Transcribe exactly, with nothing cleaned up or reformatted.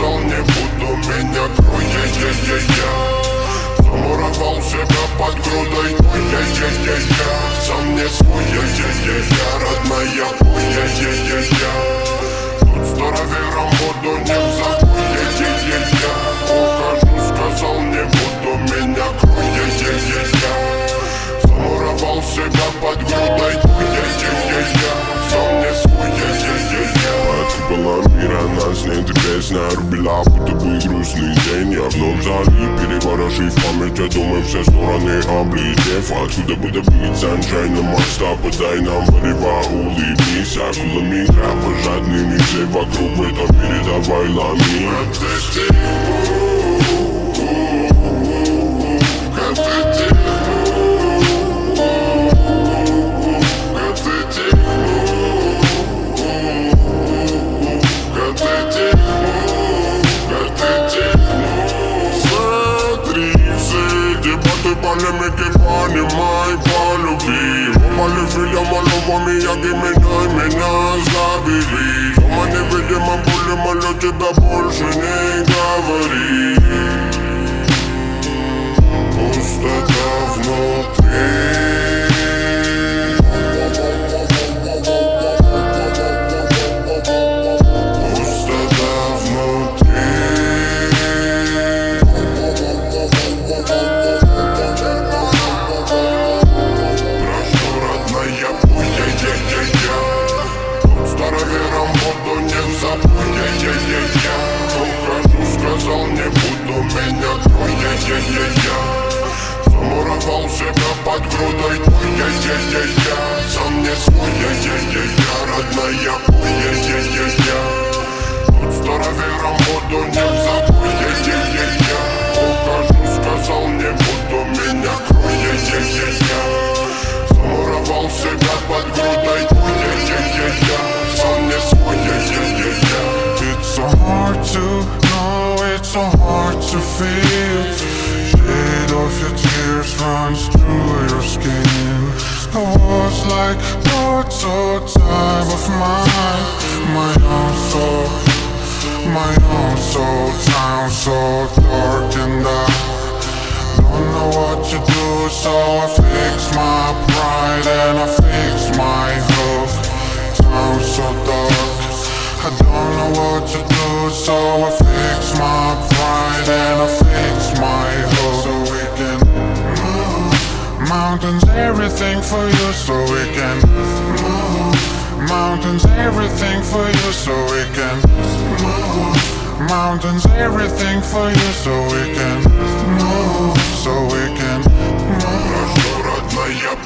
сказал, не буду, меня крой-я-я-я-я. Замуровал себя под грудой, ой-я-я-я-я. Сам не свой, я-я-я-я, родная, ой-я-я-я-я. Тут старовером буду, не в забой, я-я-я-я. Ухожу, сказал, не буду, меня крой-я-я-я-я. Замуровал себя под грудой, ой-я-я-я-я. Сам не свой, я-я-я-я. Была мира, нас нет, песня рубила, будто бы грустный день. Я вновь залип, переворошив память, я думаю, все стороны облетев. Откуда будет бить саншайна моста, подай нам варева, улыбнись. Акулами кровожадными, все вокруг в этом мире, давай ломи. Полемики понимай, полюби. Полюбили малого Мияги, меняй меня, забери. Дома невидимо более молю, тебя больше не говори. Пустота внутри. Сказал, не буду, меня крой-я-я-я-я. Замуровал себя под грудой, ой-я-я-я-я. Сам не свой, я-я-я-я, родная, ой-я-я-я-я. Тут старовером буду, не в забой, я-я-я-я. Ухожу, сказал, не буду, меня крой-я-я-я-я. Замуровал себя под грудой, ой-я-я-я-я. Сам не свой, я-я-я-я. It's so hard to know, it's so hard to feel. Shade of your tears runs through your skin. I was like, what so time of mine. My own soul, my own soul. Town so dark and I don't know what to do. So I fix my pride and I fix my hope. Town so dark, I don't know what to do, so I fix my pride and I fix my hope. So we can move mountains, everything for you, so we can move mountains, everything for you, so we can move mountains, everything for you, so we can move, so we can move. Родная,